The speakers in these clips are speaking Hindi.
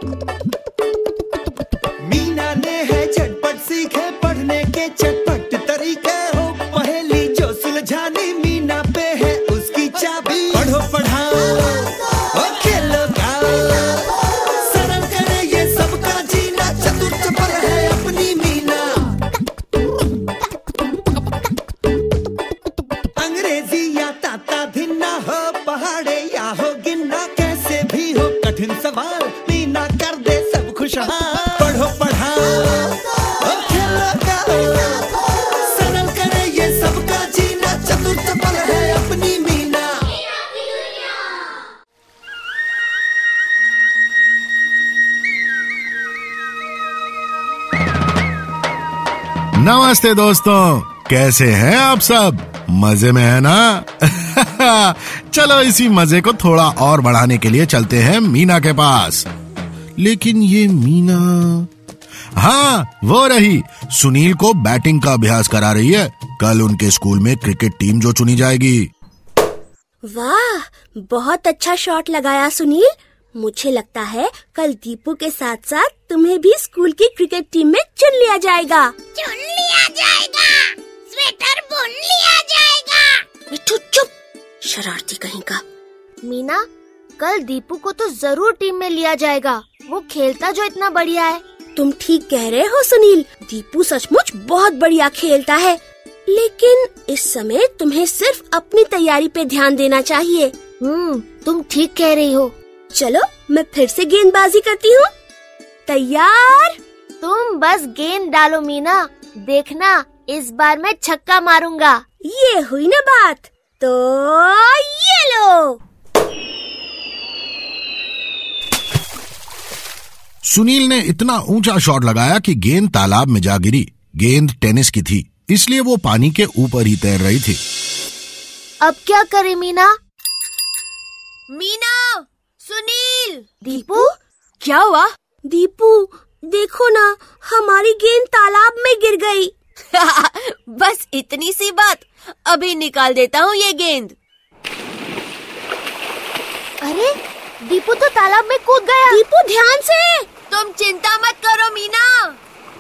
मीना ने है झटपट सीखे पढ़ने के चटपट तरीके हो, पहेली जो सुलझानी मीना पे है उसकी चाबी। पढ़ो पढ़ाओ और खेलो गाओ, सरल करे ये सबका जीना, चतुर चपल है अपनी मीना। अंग्रेजी या ताता धिन्ना हो, पहाड़े या हो गिनना, कैसे भी हो कठिन सवाल मीना कर दे सब खुशहाल। पढ़ो पढ़ाओ और खेलो गाओ, सरल करे ये सबका जीना, चतुर चपल है अपनी मीना। नमस्ते दोस्तों, कैसे हैं आप सब? मजे में है ना? चलो इसी मजे को थोड़ा और बढ़ाने के लिए चलते हैं मीना के पास। लेकिन ये मीना, हाँ वो रही, सुनील को बैटिंग का अभ्यास करा रही है। कल उनके स्कूल में क्रिकेट टीम जो चुनी जाएगी। वाह, बहुत अच्छा शॉट लगाया सुनील। मुझे लगता है कल दीपू के साथ साथ तुम्हें भी स्कूल की क्रिकेट टीम में चुन लिया जाएगा। चुन लिया जाएगा, स्वेटर बुन लिया जाएगा। मिठू चुप, शरारती कहीं का। मीना, कल दीपू को तो जरूर टीम में लिया जाएगा, वो खेलता जो इतना बढ़िया है। तुम ठीक कह रहे हो सुनील, दीपू सचमुच बहुत बढ़िया खेलता है। लेकिन इस समय तुम्हें सिर्फ अपनी तैयारी पे ध्यान देना चाहिए। तुम ठीक कह रही हो। चलो मैं फिर से गेंदबाजी करती हूँ। तैयार? तुम बस गेंद डालो मीना, देखना इस बार मैं छक्का मारूंगा। ये हुई ना बात, तो ये लो। सुनील ने इतना ऊंचा शॉट लगाया कि गेंद तालाब में जा गिरी। गेंद टेनिस की थी, इसलिए वो पानी के ऊपर ही तैर रही थी। अब क्या करे मीना? मीना, सुनील, दीपू, क्या हुआ? दीपू देखो ना, हमारी गेंद तालाब में गिर गई। बस इतनी सी बात, अभी निकाल देता हूँ ये गेंद। अरे, दीपू तो तालाब में कूद गया। दीपू ध्यान से। तुम चिंता मत करो मीना।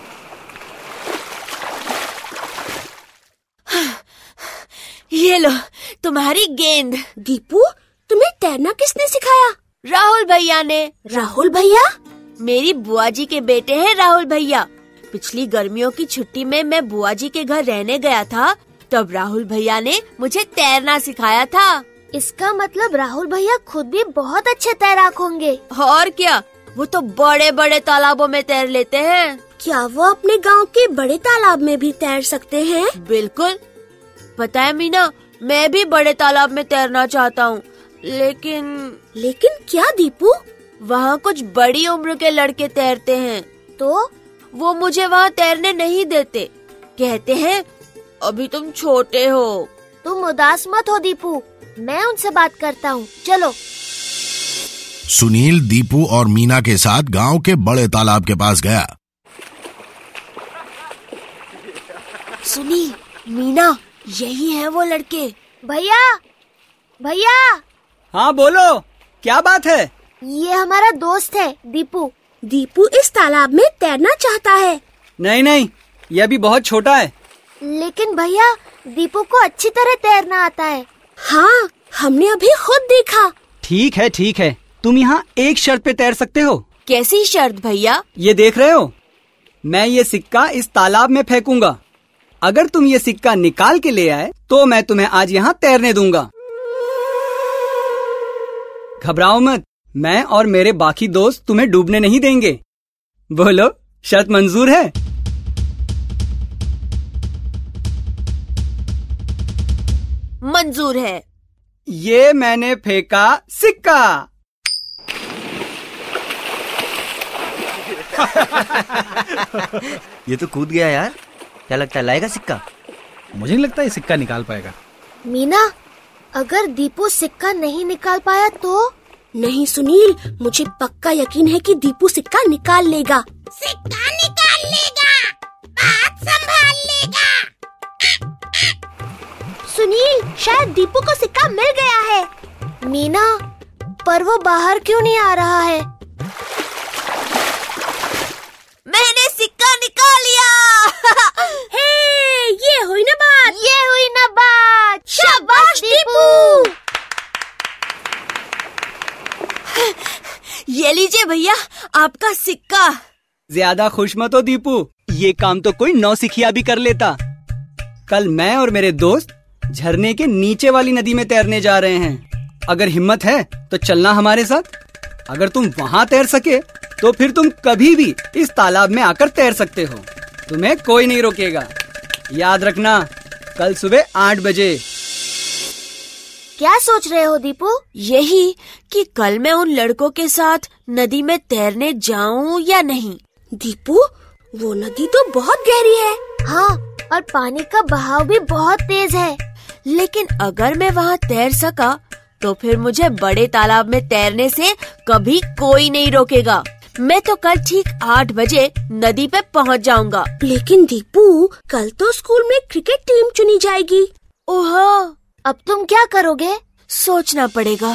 ये लो तुम्हारी गेंद। दीपू, तुम्हें तैरना किसने सिखाया? राहुल भैया ने। राहुल भैया? मेरी बुआ जी के बेटे हैं राहुल भैया। पिछली गर्मियों की छुट्टी में मैं बुआ जी के घर रहने गया था, तब राहुल भैया ने मुझे तैरना सिखाया था। इसका मतलब राहुल भैया खुद भी बहुत अच्छे तैराक होंगे। और क्या, वो तो बड़े बड़े तालाबों में तैर लेते हैं। क्या वो अपने गांव के बड़े तालाब में भी तैर सकते हैं? बिल्कुल। पता है मीना, मैं भी बड़े तालाब में तैरना चाहता हूँ, लेकिन क्या दीपू? वहाँ कुछ बड़ी उम्र के लड़के तैरते हैं, तो वो मुझे वहाँ तैरने नहीं देते। कहते हैं अभी तुम छोटे हो। तुम उदास मत हो दीपू, मैं उनसे बात करता हूँ, चलो। सुनील दीपू और मीना के साथ गांव के बड़े तालाब के पास गया। सुनील, मीना, यही है वो लड़के। भैया, भैया। हाँ बोलो, क्या बात है? ये हमारा दोस्त है दीपू। दीपू इस तालाब में तैरना चाहता है। नहीं, ये अभी बहुत छोटा है। लेकिन भैया, दीपू को अच्छी तरह तैरना आता है। हाँ, हमने अभी खुद देखा। ठीक है, तुम यहाँ एक शर्त पे तैर सकते हो। कैसी शर्त भैया? ये देख रहे हो, मैं ये सिक्का इस तालाब में फेंकूंगा। अगर तुम ये सिक्का निकाल के ले आए तो मैं तुम्हें आज यहाँ तैरने दूंगा। घबराओ मत, मैं और मेरे बाकी दोस्त तुम्हें डूबने नहीं देंगे। बोलो, शर्त मंजूर है? मंजूर है। ये मैंने फेंका सिक्का। ये तो कूद गया यार। क्या लगता है, लाएगा सिक्का? मुझे नहीं लगता ये सिक्का निकाल पाएगा। मीना, अगर दीपू सिक्का नहीं निकाल पाया तो? नहीं सुनील, मुझे पक्का यकीन है कि दीपू सिक्का निकाल लेगा। सिक्का निकाल लेगा, बात संभाल लेगा। सुनील, शायद दीपू को सिक्का मिल गया है। मीना, पर वो बाहर क्यों नहीं आ रहा है? ये लीजिए भैया आपका सिक्का। ज्यादा खुश मत हो दीपू, ये काम तो कोई नौसिखिया भी कर लेता। कल मैं और मेरे दोस्त झरने के नीचे वाली नदी में तैरने जा रहे हैं। अगर हिम्मत है तो चलना हमारे साथ। अगर तुम वहाँ तैर सके तो फिर तुम कभी भी इस तालाब में आकर तैर सकते हो। तुम्हें कोई नहीं रोकेगा। याद रखना, कल सुबह 8 बजे। क्या सोच रहे हो दीपू? यही कि कल मैं उन लड़कों के साथ नदी में तैरने जाऊं या नहीं। दीपू, वो नदी तो बहुत गहरी है। हाँ, और पानी का बहाव भी बहुत तेज है। लेकिन अगर मैं वहाँ तैर सका तो फिर मुझे बड़े तालाब में तैरने से कभी कोई नहीं रोकेगा। मैं तो कल ठीक 8 बजे नदी पे पहुँच जाऊंगा। लेकिन दीपू, कल तो स्कूल में क्रिकेट टीम चुनी जाएगी। ओह, अब तुम क्या करोगे? सोचना पड़ेगा।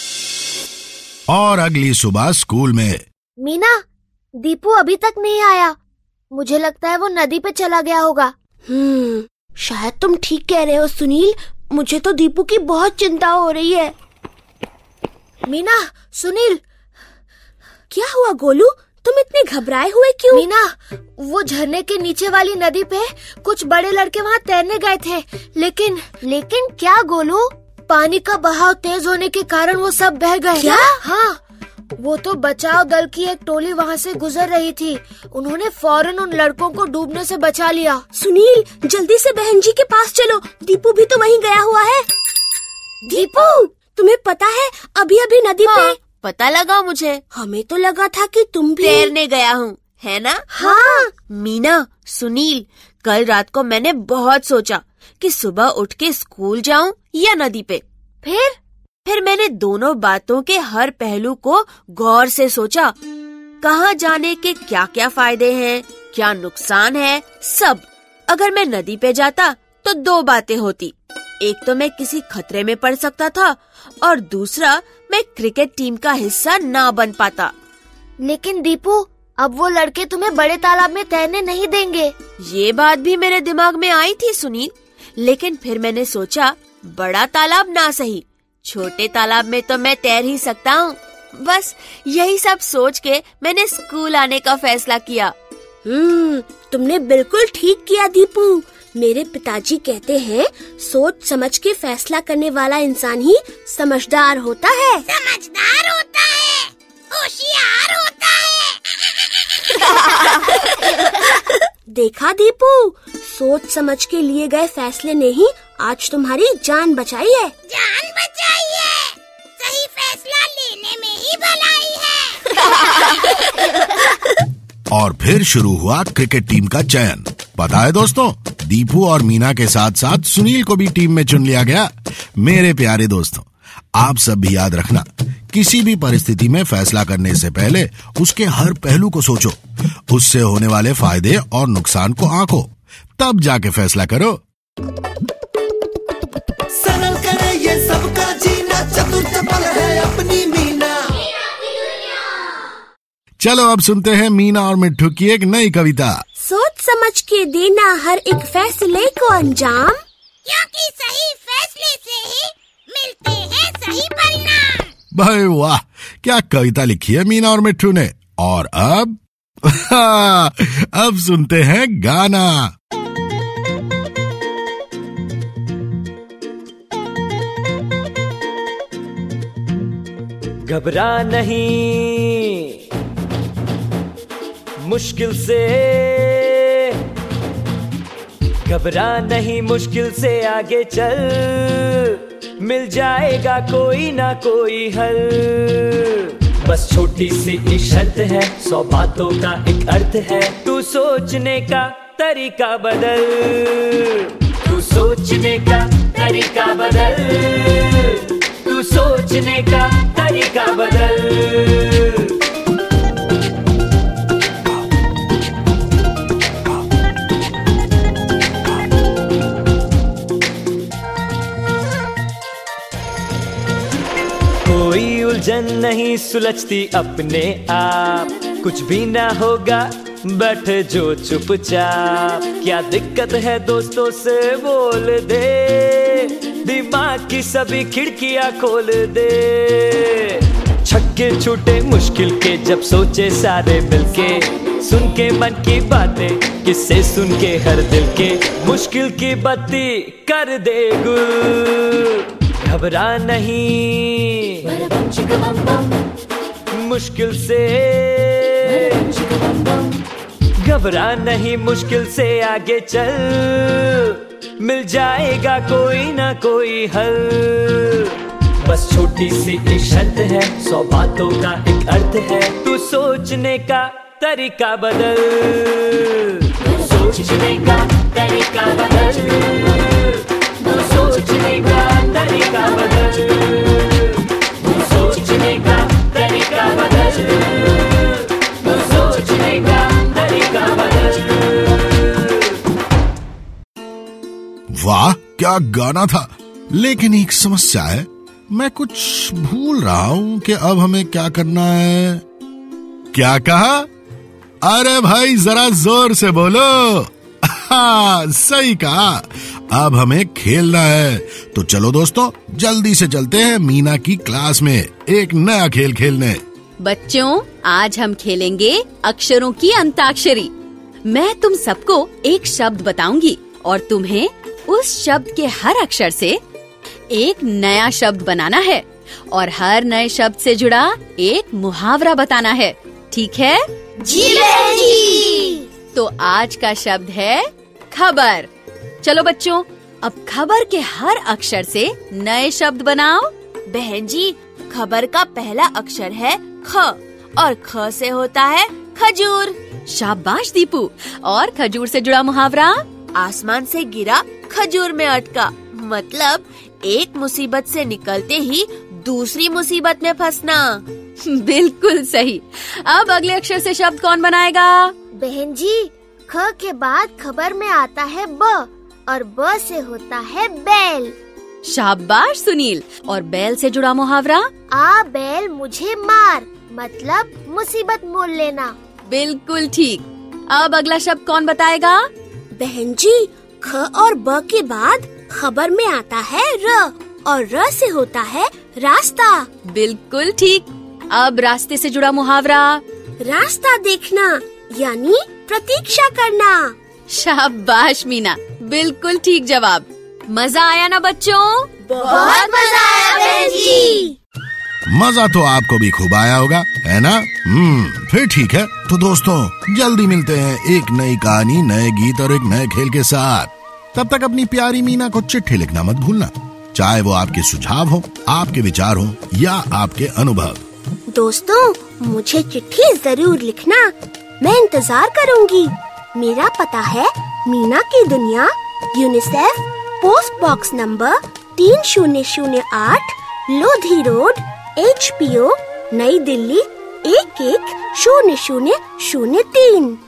और अगली सुबह स्कूल में। मीना, दीपू अभी तक नहीं आया। मुझे लगता है वो नदी पे चला गया होगा। शायद तुम ठीक कह रहे हो सुनील। मुझे तो दीपू की बहुत चिंता हो रही है। मीना, सुनील। क्या हुआ गोलू, तुम इतने घबराए हुए क्यों? मीना, वो झरने के नीचे वाली नदी पे कुछ बड़े लड़के वहाँ तैरने गए थे। लेकिन क्या गोलू? पानी का बहाव तेज होने के कारण वो सब बह गए। क्या? हाँ, वो तो बचाव दल की एक टोली वहाँ से गुजर रही थी। उन्होंने फौरन उन लड़कों को डूबने से बचा लिया। सुनील, जल्दी से बहन जी के पास चलो। दीपू भी तो वहीं गया हुआ है। दीपू, तुम्हें पता है अभी अभी नदी पे पता लगा मुझे। हमें तो लगा था कि तुम भी तैरने गया हूँ, है ना? हाँ। मीना, सुनील, कल रात को मैंने बहुत सोचा कि सुबह उठ के स्कूल जाऊं या नदी पे। फिर मैंने दोनों बातों के हर पहलू को गौर से सोचा। कहाँ जाने के क्या क्या फायदे हैं, क्या नुकसान है, सब। अगर मैं नदी पे जाता तो 2 बातें होती। एक तो मैं किसी खतरे में पड़ सकता था और दूसरा मैं क्रिकेट टीम का हिस्सा ना बन पाता। लेकिन दीपू, अब वो लड़के तुम्हें बड़े तालाब में तैरने नहीं देंगे। ये बात भी मेरे दिमाग में आई थी सुनील। लेकिन फिर मैंने सोचा, बड़ा तालाब ना सही, छोटे तालाब में तो मैं तैर ही सकता हूँ। बस यही सब सोच के मैंने स्कूल आने का फैसला किया। तुमने बिल्कुल ठीक किया दीपू। मेरे पिताजी कहते हैं, सोच समझ के फैसला करने वाला इंसान ही समझदार होता है। समझदार होता है, होशियार होता है। देखा दीपू, सोच समझ के लिए गए फैसले ने ही आज तुम्हारी जान बचाई है। जान बचाई है, सही फैसला लेने में ही भलाई है। और फिर शुरू हुआ क्रिकेट टीम का चयन। पता है दोस्तों, दीपू और मीना के साथ साथ सुनील को भी टीम में चुन लिया गया। मेरे प्यारे दोस्तों, आप सब भी याद रखना, किसी भी परिस्थिति में फैसला करने से पहले उसके हर पहलू को सोचो, उससे होने वाले फायदे और नुकसान को आंको, तब जाके फैसला करो। सरल करे ये सबका जीना, चतुर चपल है अपनी मीना। चलो अब सुनते हैं मीना और मिट्ठू की एक नई कविता। सोच समझ के देना हर एक फैसले को अंजाम, क्योंकि सही फैसले से ही मिलते हैं सही परिणाम। भाई वाह, क्या कविता लिखी है मीना और मिट्ठू ने। और अब अब सुनते हैं गाना। घबरा नहीं मुश्किल से, घबरा नहीं मुश्किल से आगे चल, मिल जाएगा कोई ना कोई हल। बस छोटी सी एक शर्त है, 100 बातों का एक अर्थ है। तू सोचने का तरीका बदल, तू सोचने का तरीका बदल, तू सोचने का तरीका बदल। कोई उलझन नहीं सुलझती अपने आप, कुछ भी ना होगा बैठ जो चुपचाप। क्या दिक्कत है दोस्तों से बोल दे, दिमाग की सभी खिड़कियां खोल दे। छक्के छूटे मुश्किल के जब सोचे सारे मिलके, सुन के मन की बातें किससे सुन के हर दिल के, मुश्किल की बत्ती कर दे गुल। घबरा नहीं मुश्किल से, घबरा नहीं मुश्किल से आगे चल, मिल जाएगा कोई ना कोई हल। बस छोटी सी एक शर्त है, 100 बातों का एक अर्थ है, तू सोचने का तरीका बदल, सोचने का तरीका बदल, तू सोचने का तरीका बदल, तू सोचने का तरीका बदल, तू सोचने का तरीका बदल। वाह क्या गाना था, लेकिन एक समस्या है, मैं कुछ भूल रहा हूं कि अब हमें क्या करना है। क्या कहा? अरे भाई जरा जोर से बोलो। हाँ सही कहा, अब हमें खेलना है। तो चलो दोस्तों जल्दी से चलते हैं मीना की क्लास में एक नया खेल खेलने। बच्चों आज हम खेलेंगे अक्षरों की अंताक्षरी। मैं तुम सबको एक शब्द बताऊंगी और तुम्हें उस शब्द के हर अक्षर से एक नया शब्द बनाना है और हर नए शब्द से जुड़ा एक मुहावरा बताना है, ठीक है? जी। तो आज का शब्द है खबर। चलो बच्चों अब खबर के हर अक्षर से नए शब्द बनाओ। बहन जी, खबर का पहला अक्षर है ख और ख से होता है खजूर। शाबाश दीपू। और खजूर से जुड़ा मुहावरा? आसमान से गिरा खजूर में अटका, मतलब एक मुसीबत से निकलते ही दूसरी मुसीबत में फंसना। बिल्कुल सही। अब अगले अक्षर से शब्द कौन बनाएगा? बहन जी, ख के बाद खबर में आता है ब और ब से होता है बैल। शाबाश सुनील। और बैल से जुड़ा मुहावरा? आ बैल मुझे मार, मतलब मुसीबत मोल लेना। बिल्कुल ठीक। अब अगला शब्द कौन बताएगा? बहन जी, ख और ब के बाद खबर में आता है र और र से होता है रास्ता। बिल्कुल ठीक। अब रास्ते से जुड़ा मुहावरा? रास्ता देखना यानी प्रतीक्षा करना। शाबाश मीना, बिल्कुल ठीक जवाब। मजा आया ना बच्चों? बहुत मजा आया बहन जी। मजा तो आपको भी खूब आया होगा, है ना? फिर ठीक है। तो दोस्तों जल्दी मिलते हैं एक नई कहानी, नए गीत और एक नए खेल के साथ। तब तक अपनी प्यारी मीना को चिट्ठी लिखना मत भूलना, चाहे वो आपके सुझाव हो, आपके विचार हो या आपके अनुभव। दोस्तों मुझे चिट्ठी जरूर लिखना, मैं इंतजार करूंगी। मेरा पता है मीना की दुनिया, UNICEF, post box number 3008, Lodhi road, HPO, नई दिल्ली 110003।